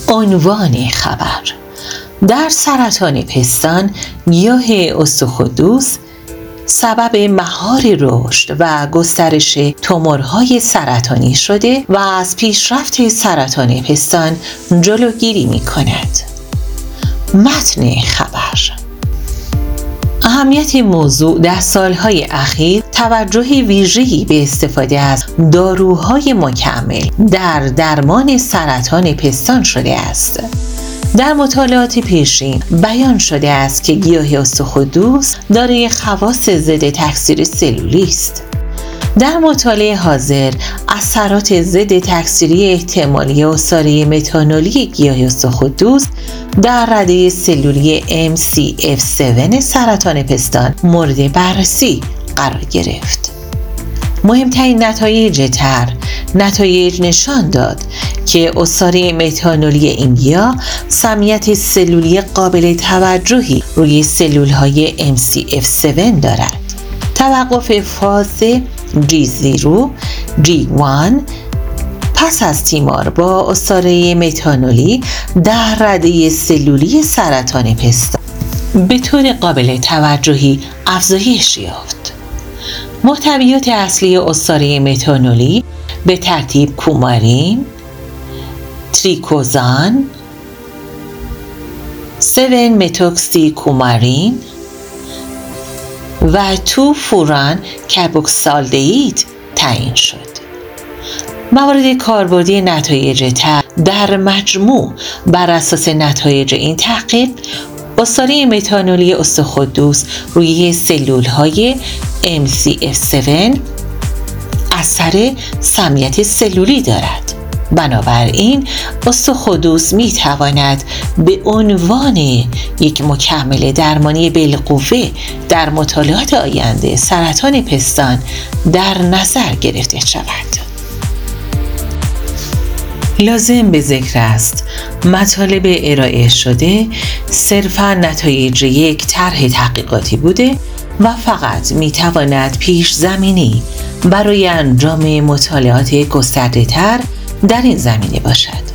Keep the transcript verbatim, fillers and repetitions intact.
عنوان خبر: در سرطان پستان گیاه استخوان‌دوز سبب مهار رشد و گسترش تومورهای سرطانی شده و از پیشرفت سرطان پستان جلوگیری می کند. متن خبر: اهمیت موضوع در سالهای اخیر توجه ویژه‌ای به استفاده از داروهای مکمل در درمان سرطان پستان شده است. در مطالعات پیشین بیان شده است که گیاه استخوان‌دوز دارای خواص ضد تکثیر سلولی است. در مطالعه حاضر اثرات ضد تکثیری احتمالی عصاره متانولی گیاه استخوان‌دوز در رده سلولی ام سی اف هفت سرطان پستان مورد بررسی قرار گرفت. مهمترین نتایج طرح نتایج نشان داد که عصاره متانولی این گیاه سمیت سلولی قابل توجهی روی سلول‌های ام سی اف هفت دارد. توقف فاز جی صفر جی یک پس از تیمار با عصاره متانولی در رده سلولی سرطان پستان به طور قابل توجهی افزایش یافت. محتویات اصلی عصاره متانولی به ترتیب کومارین، تریکوزان، هفت متوکسی کومارین و دو فوران کربوکسالدهید تعیین شد. موارد کاربردی نتایج طرح در مجموع بر اساس نتایج این تحقیق، عصاره متانولی استخوان‌دوز روی سلول‌های ام سی اف هفت اثر سمیت سلولی دارد. بنابراین استخوان‌دوز می تواند به عنوان یک مکمل درمانی بالقوه در مطالعات آینده سرطان پستان در نظر گرفته شود. لازم به ذکر است مطالب ارائه شده صرفاً نتایج یک طرح تحقیقاتی بوده و فقط می تواند پیش زمینی برای انجام مطالعات گسترده‌تر در این زمینه باشد.